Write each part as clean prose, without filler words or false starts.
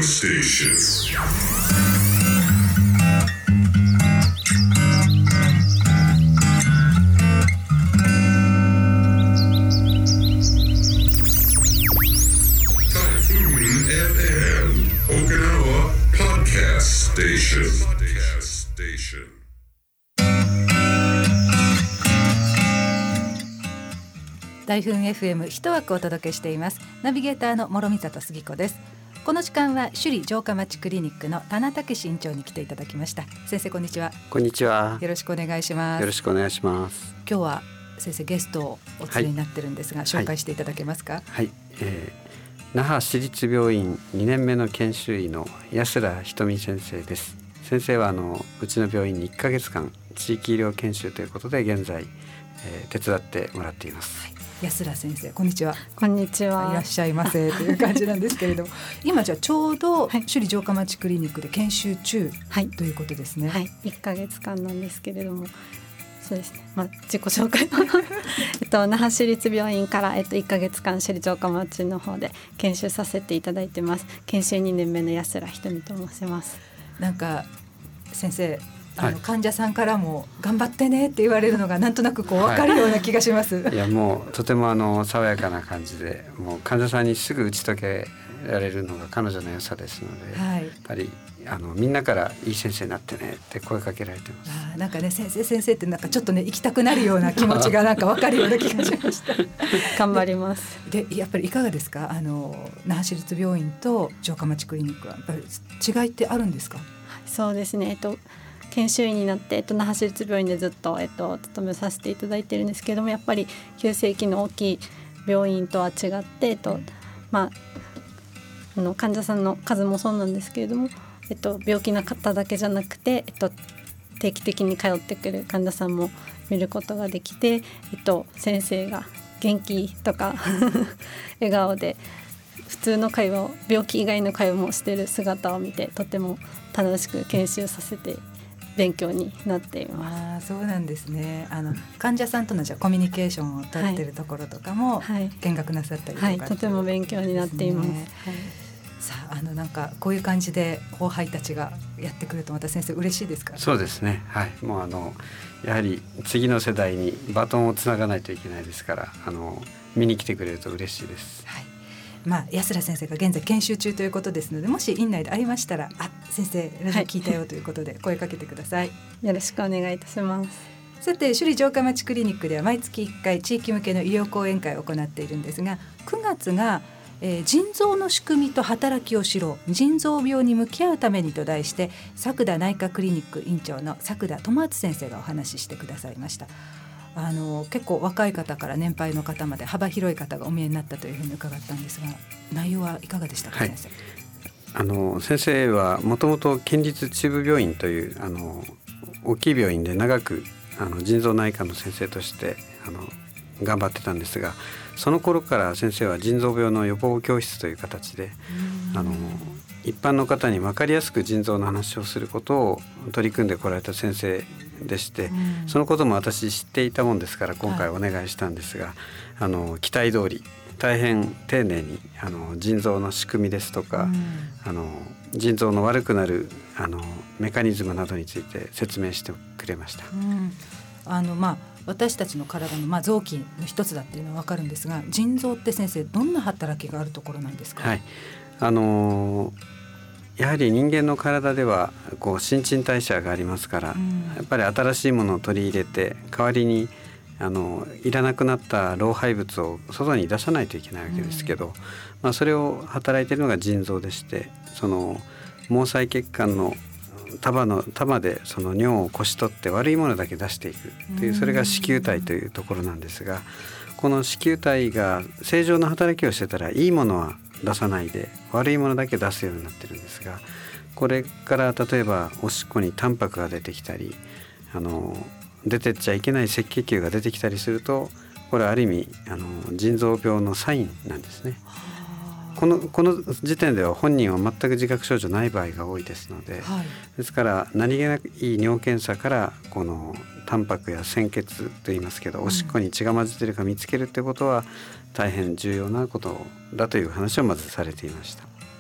Station. 大分 FM 一枠お届けしています。ナビゲーターの諸見里杉子です。この時間は首里城下町クリニックの田名武院長に来ていただきました。先生こんにちは。 こんにちは。 よろしくお願いします。 よろしくお願いします。 今日は先生ゲストをお連れになってるんですが、紹介していただけますか。 はい、那覇市立病院2年目の研修医の安良ひとみ先生です。先生はうちの病院に1ヶ月間地域医療研修ということで現在、手伝ってもらっています。 安良先生こんにちは。 こんにちは。 いらっしゃいませという感じなんですけれども今じゃあちょうど首里城下町クリニックで研修中、ということですね。 はい、1ヶ月間なんですけれども、そうですね、自己紹介那覇市立病院から、1ヶ月間首里城下町の方で研修させていただいてます。研修2年目の安良ひとみと申します。 なんか先生患者さんからも頑張ってねって言われるのがなんとなく分かるような気がします。 いやもうとても爽やかな感じで、もう患者さんにすぐ打ち解けられるのが彼女の良さですので、やっぱりみんなからいい先生になってねって声かけられてます。 なんかね先生ってなんかちょっとね行きたくなるような気持ちがなんか分かるような気がしました頑張ります。 でやっぱりいかがですか。那覇市立病院と城下町クリニックはやっぱり違いってあるんですか。 そうですね、研修医になって、那覇市立病院でずっと、勤めさせていただいてるんですけども、やっぱり急性期の大きい病院とは違って、患者さんの数もそうなんですけれども、病気の方だけじゃなくて、定期的に通ってくる患者さんも見ることができて、先生が元気とか笑顔で普通の会話を、病気以外の会話もしている姿を見て、とても楽しく研修させて勉強になっています。 そうなんですね。患者さんとのじゃコミュニケーションを取っているところとかも見学なさったりとか、 とても勉強になっています。 さあなんかこういう感じで後輩たちがやってくるとまた先生嬉しいですか。 そうですね、もうやはり次の世代にバトンをつながないといけないですから、見に来てくれると嬉しいです。 安良先生が現在研修中ということですので、もし院内でありましたら先生ラジオ聞いたよということで声かけてください。 よろしくお願いいたします。 さて首里城下町クリニックでは毎月1回地域向けの医療講演会を行っているんですが、9月が腎臓の仕組みと働きを知ろう、腎臓病に向き合うためにと題して、作田内科クリニック院長の作田智厚先生がお話ししてくださいました。結構若い方から年配の方まで幅広い方がお見えになったというふうに伺ったんですが、内容はいかがでしたか。先生、 先生はもともと県立中部病院という大きい病院で長く腎臓内科の先生として頑張ってたんですが、その頃から先生は腎臓病の予防教室という形で一般の方に分かりやすく腎臓の話をすることを取り組んでこられた先生でして、そのことも私知っていたもんですから今回お願いしたんですが、期待通り大変丁寧に腎臓の仕組みですとか、腎臓の悪くなるメカニズムなどについて説明してくれました。 私たちの体の臓器の一つだっていうのは分かるんですが、腎臓って先生どんな働きがあるところなんですか。 やはり人間の体では新陳代謝がありますから、やっぱり新しいものを取り入れて代わりにいらなくなった老廃物を外に出さないといけないわけですけど、それを働いているのが腎臓でして、その毛細血管の束でその尿をこし取って悪いものだけ出していくという、それが糸球体というところなんですが、この糸球体が正常な働きをしてたらいいものは出さないで悪いものだけ出すようになってるんですが、これから例えばおしっこにタンパクが出てきたり出てっちゃいけない赤血球が出てきたりすると、これはある意味腎臓病のサインなんですね。この時点では本人は全く自覚症状ない場合が多いですので、ですから何気ない尿検査からこのタンパクや鮮血といいますけど、おしっこに血が混じっているか見つけるってことは大変重要なことだという話をまずされていました。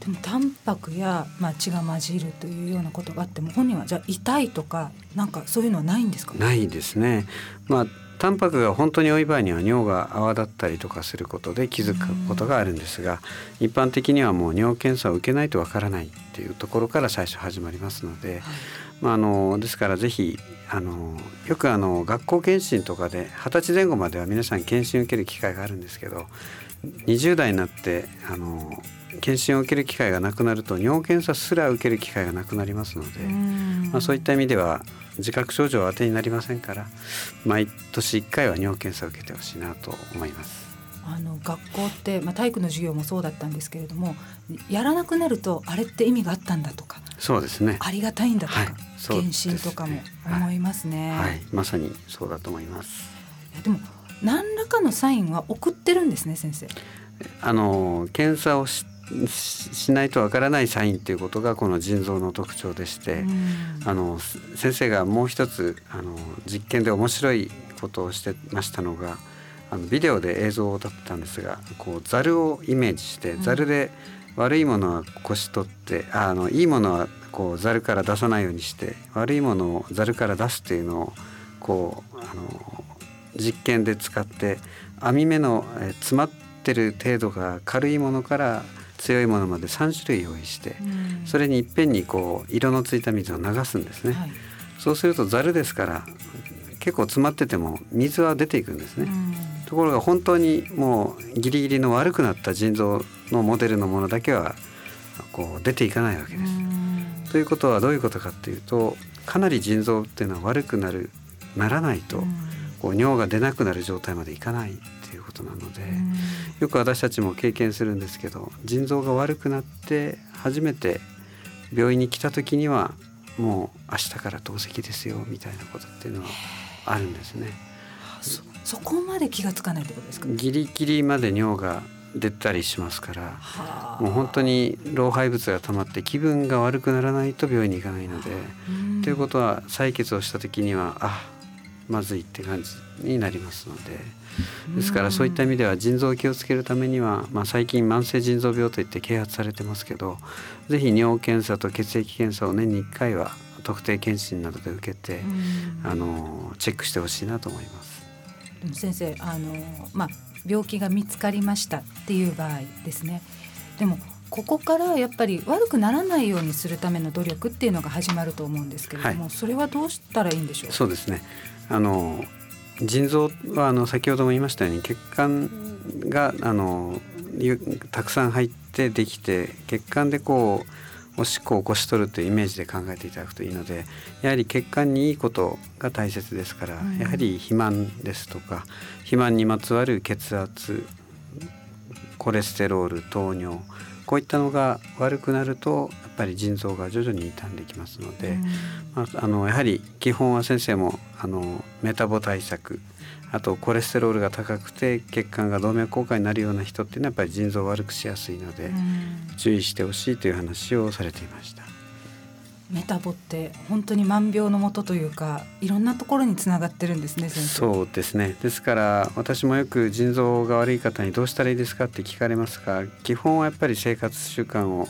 でもタンパクや、血が混じるというようなことがあっても本人はじゃあ痛いとかなんかそういうのはないんですか？ ないですね。タンパクが本当に多い場合には尿が泡立ったりとかすることで気づくことがあるんですが、一般的にはもう尿検査を受けないとわからないっていうところから最初始まりますので、ですからぜひよく学校検診とかで20歳前後までは皆さん検診を受ける機会があるんですけど、20代になって検診を受ける機会がなくなると尿検査すら受ける機会がなくなりますので、そういった意味では自覚症状は当てになりませんから、毎年1回は尿検査を受けてほしいなと思います。 学校って、体育の授業もそうだったんですけれども、やらなくなるとあれって意味があったんだとか、 そうですね、 ありがたいんだとか、検診とかも思いますね。 まさにそうだと思います。 でも何らかのサインは送ってるんですね、先生。 検査をしないとわからないサインということがこの腎臓の特徴でして、先生がもう一つ実験で面白いことをしてましたのが、ビデオで映像だったんですが、ザルをイメージして、ザルで悪いものはこし取っていいものはザルから出さないようにして、悪いものをザルから出すというのを実験で使って、網目の詰まってる程度が軽いものから強いものまで3種類用意して、それにいっぺんに色のついた水を流すんですね。そうするとザルですから結構詰まってても水は出ていくんですね。ところが本当にもうギリギリの悪くなった腎臓のモデルのものだけは出ていかないわけです。ということはどういうことかっていうと、かなり腎臓っていうのは悪くならないと尿が出なくなる状態までいかないっていうことなので、よく私たちも経験するんですけど、腎臓が悪くなって初めて病院に来た時にはもう明日から透析ですよみたいなことっていうのはあるんですね。 そこまで気がつかないってことですか？ ギリギリまで尿が出たりしますから、もう本当に老廃物が溜まって気分が悪くならないと病院に行かないので、ということは採血をした時にはまずいって感じになりますので、ですからそういった意味では腎臓を気をつけるためには、最近慢性腎臓病といって啓発されてますけど、ぜひ尿検査と血液検査を年に1回は特定検診などで受けてチェックしてほしいなと思います。 でも先生病気が見つかりましたっていう場合ですね、でもここからやっぱり悪くならないようにするための努力っていうのが始まると思うんですけれども、それはどうしたらいいんでしょう？ そうですね、腎臓は先ほども言いましたように血管がたくさん入ってできて、血管でおしっこを起こし取るというイメージで考えていただくといいので、やはり血管にいいことが大切ですから、やはり肥満ですとか、肥満にまつわる血圧、コレステロール、糖尿、こういったのが悪くなるとやっぱり腎臓が徐々に傷んできますので、やはり基本は先生もメタボ対策、あとコレステロールが高くて血管が動脈硬化になるような人っていうのはやっぱり腎臓を悪くしやすいので注意してほしいという話をされていました。 メタボって本当に万病のもとというか、いろんなところにつながってるんですね、先生。 そうですね。ですから私もよく腎臓が悪い方にどうしたらいいですかって聞かれますが、基本はやっぱり生活習慣を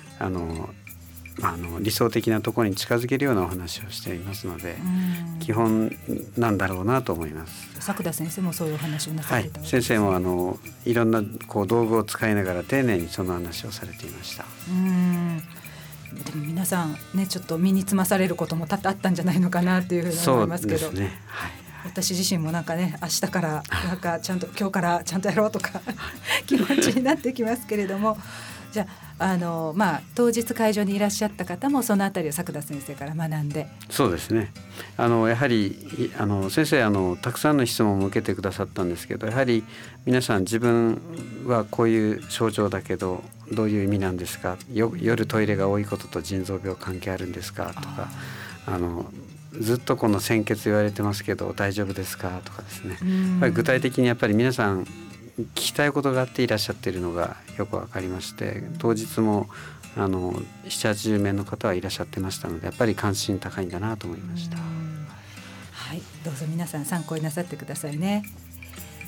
理想的なところに近づけるようなお話をしていますので、基本なんだろうなと思います。 作田先生もそういうお話をなされたわけです。 先生もいろんな道具を使いながら丁寧にその話をされていました。 でも皆さんね、ちょっと身につまされることも多々あったんじゃないのかなというふうに思いますけど、 そうですね、 私自身もなんかね、明日からなんかちゃんと今日からちゃんとやろうとか気持ちになってきますけれども、じゃあ当日会場にいらっしゃった方もそのあたりを作田先生から学んで。 そうですね、やはり先生たくさんの質問を受けてくださったんですけど、やはり皆さん自分はこういう症状だけどどういう意味なんですか、夜トイレが多いことと腎臓病関係あるんですかとか、ずっとこの鮮血言われてますけど大丈夫ですかとかですね、やっぱり具体的にやっぱり皆さん聞きたいことがあっていらっしゃっているのがよくわかりまして、当日も7、80名の方はいらっしゃってましたので、やっぱり関心高いんだなと思いました。 はい、どうぞ皆さん参考になさってくださいね。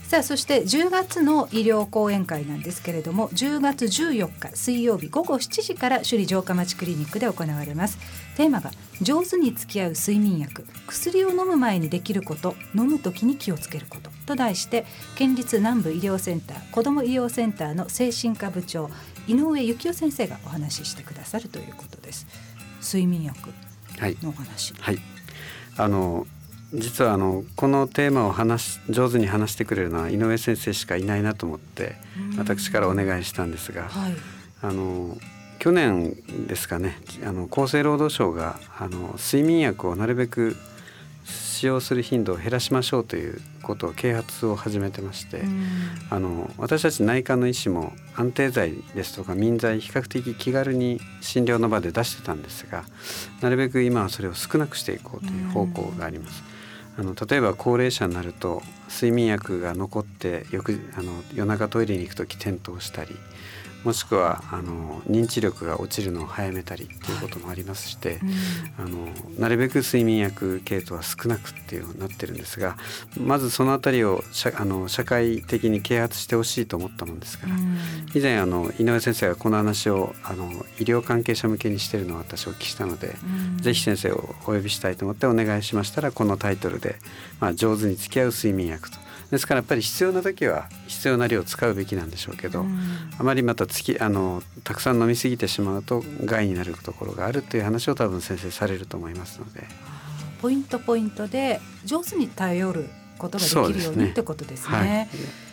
さあそして10月の医療講演会なんですけれども、10月14日水曜日午後7時から首里城下町クリニックで行われます。テーマが上手に付き合う睡眠薬、薬を飲む前にできること、飲む時に気をつけることと題して、県立南部医療センター子ども医療センターの精神科部長井上幸雄先生がお話ししてくださるということです。睡眠薬のお話、 はいはい、実はこのテーマを上手に話してくれるのは井上先生しかいないなと思って私からお願いしたんですが、 はい、 去年ですかね、厚生労働省が睡眠薬をなるべく使用する頻度を減らしましょうということを啓発を始めてまして、私たち内科の医師も安定剤ですとか眠剤比較的気軽に診療の場で出してたんですが、なるべく今はそれを少なくしていこうという方向があります。例えば高齢者になると睡眠薬が残って夜中トイレに行くとき転倒したり、もしくは認知力が落ちるのを早めたりということもありますして、なるべく睡眠薬系統は少なくっていうようになってるんですが、まずそのあたりを社会的に啓発してほしいと思ったものですから、以前井上先生がこの話を医療関係者向けにしているのを私お聞きしたので、ぜひ先生をお呼びしたいと思ってお願いしましたら、このタイトルで、上手に付き合う睡眠薬と。ですからやっぱり必要な時は必要な量を使うべきなんでしょうけど、あまりまたたくさん飲み過ぎてしまうと害になるところがあるという話を多分先生されると思いますので、 ポイントで上手に頼ることができるようにってことですね。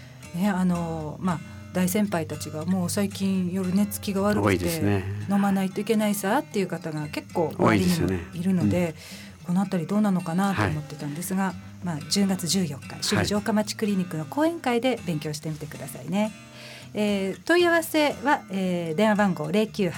大先輩たちがもう最近夜寝つきが悪くて、飲まないといけないさっていう方が結構周りにもいるので、このあたりどうなのかなと思ってたんですが、10月14日首里城下町クリニックの講演会で勉強してみてくださいね。問い合わせは、電話番号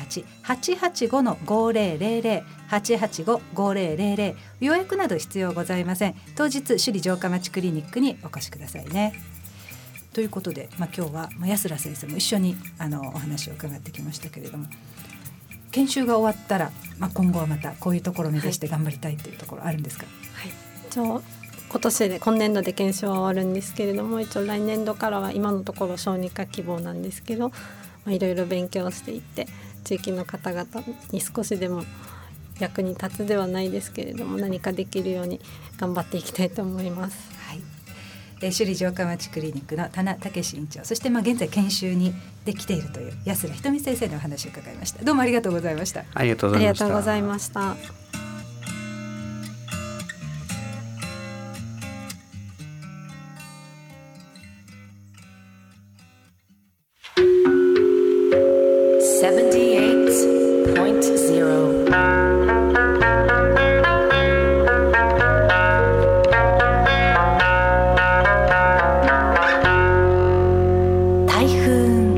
098-885-5000 885-5000、予約など必要ございません。当日首里城下町クリニックにお越しくださいね。ということで、今日は安良先生も一緒にお話を伺ってきましたけれども、研修が終わったら、今後はまたこういうところを目指して頑張りたいというところあるんですか？ はい、今年度で研修は終わるんですけれども、一応来年度からは今のところ小児科希望なんですけど、いろいろ勉強していって地域の方々に少しでも役に立つではないですけれども、何かできるように頑張っていきたいと思います。 はい、首里城下町クリニックの田名武院長、そして現在研修にできているという安良ひとみ先生のお話を伺いました。どうもありがとうございました。 ありがとうございました。 台風